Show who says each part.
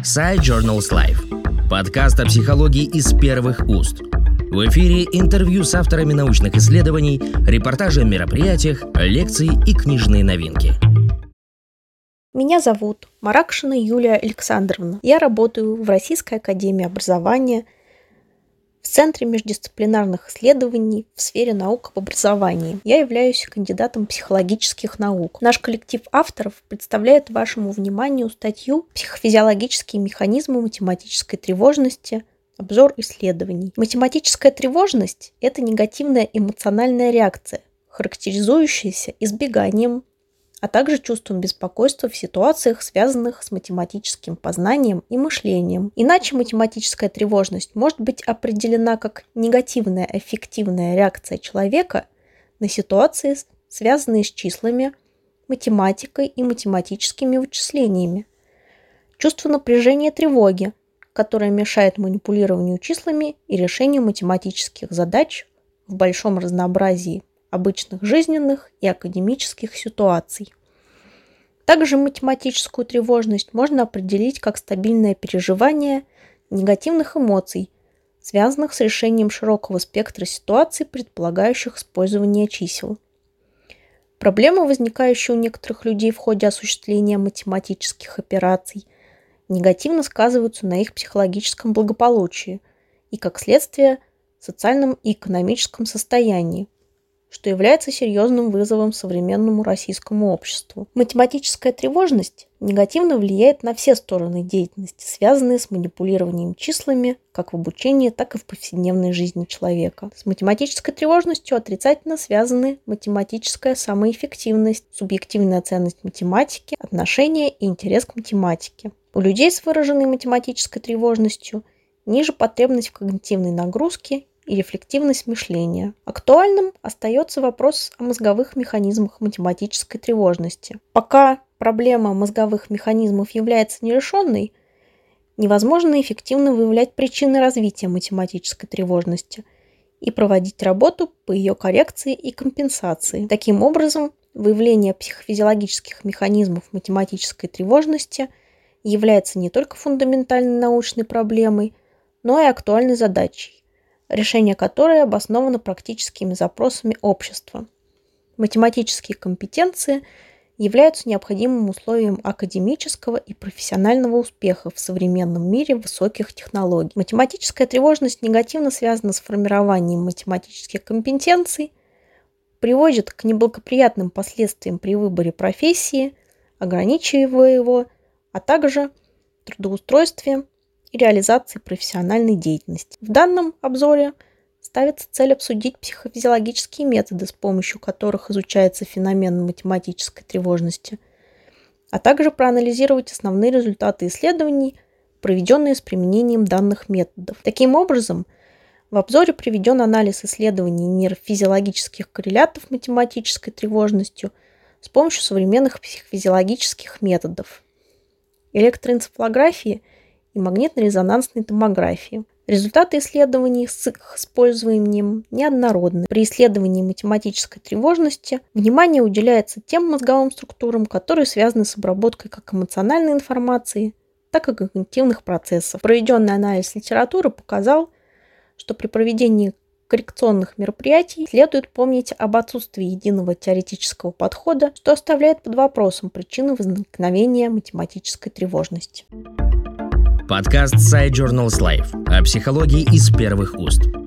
Speaker 1: Side Journals Life. Подкаст о психологии из первых уст. В эфире интервью с авторами научных исследований, репортажи о мероприятиях, лекции и книжные новинки.
Speaker 2: Меня зовут Маракшина Юлия Александровна. Я работаю в Российской академии образования в Центре междисциплинарных исследований в сфере наук об образовании. Я являюсь кандидатом психологических наук. Наш коллектив авторов представляет вашему вниманию статью «Психофизиологические механизмы математической тревожности. Обзор исследований». Математическая тревожность – это негативная эмоциональная реакция, характеризующаяся избеганием, а также чувством беспокойства в ситуациях, связанных с математическим познанием и мышлением. Иначе математическая тревожность может быть определена как негативная аффективная реакция человека на ситуации, связанные с числами, математикой и математическими вычислениями. Чувство напряжения тревоги, которое мешает манипулированию числами и решению математических задач в большом разнообразии обычных жизненных и академических ситуаций. Также математическую тревожность можно определить как стабильное переживание негативных эмоций, связанных с решением широкого спектра ситуаций, предполагающих использование чисел. Проблемы, возникающие у некоторых людей в ходе осуществления математических операций, негативно сказываются на их психологическом благополучии и, как следствие, социальном и экономическом состоянии, что является серьезным вызовом современному российскому обществу. Математическая тревожность негативно влияет на все стороны деятельности, связанные с манипулированием числами, как в обучении, так и в повседневной жизни человека. С математической тревожностью отрицательно связаны математическая самоэффективность, субъективная ценность математики, отношение и интерес к математике. У людей с выраженной математической тревожностью ниже потребность в когнитивной нагрузке и рефлективность мышления. Актуальным остается вопрос о мозговых механизмах математической тревожности. Пока проблема мозговых механизмов является нерешенной, невозможно эффективно выявлять причины развития математической тревожности и проводить работу по ее коррекции и компенсации. Таким образом, выявление психофизиологических механизмов математической тревожности является не только фундаментальной научной проблемой, но и актуальной задачей, решение которой обосновано практическими запросами общества. Математические компетенции являются необходимым условием академического и профессионального успеха в современном мире высоких технологий. Математическая тревожность негативно связана с формированием математических компетенций, приводит к неблагоприятным последствиям при выборе профессии, ограничивая его, а также трудоустройстве и реализации профессиональной деятельности. В данном обзоре ставится цель обсудить психофизиологические методы, с помощью которых изучается феномен математической тревожности, а также проанализировать основные результаты исследований, проведенные с применением данных методов. Таким образом, в обзоре приведен анализ исследований нейрофизиологических коррелятов математической тревожностью с помощью современных психофизиологических методов электроэнцефалографии и магнитно-резонансной томографии. Результаты исследований с их использованием неоднородны. При исследовании математической тревожности внимание уделяется тем мозговым структурам, которые связаны с обработкой как эмоциональной информации, так и когнитивных процессов. Проведенный анализ литературы показал, что при проведении коррекционных мероприятий следует помнить об отсутствии единого теоретического подхода, что оставляет под вопросом причины возникновения математической тревожности.
Speaker 1: Подкаст Side Journals Life о психологии из первых уст.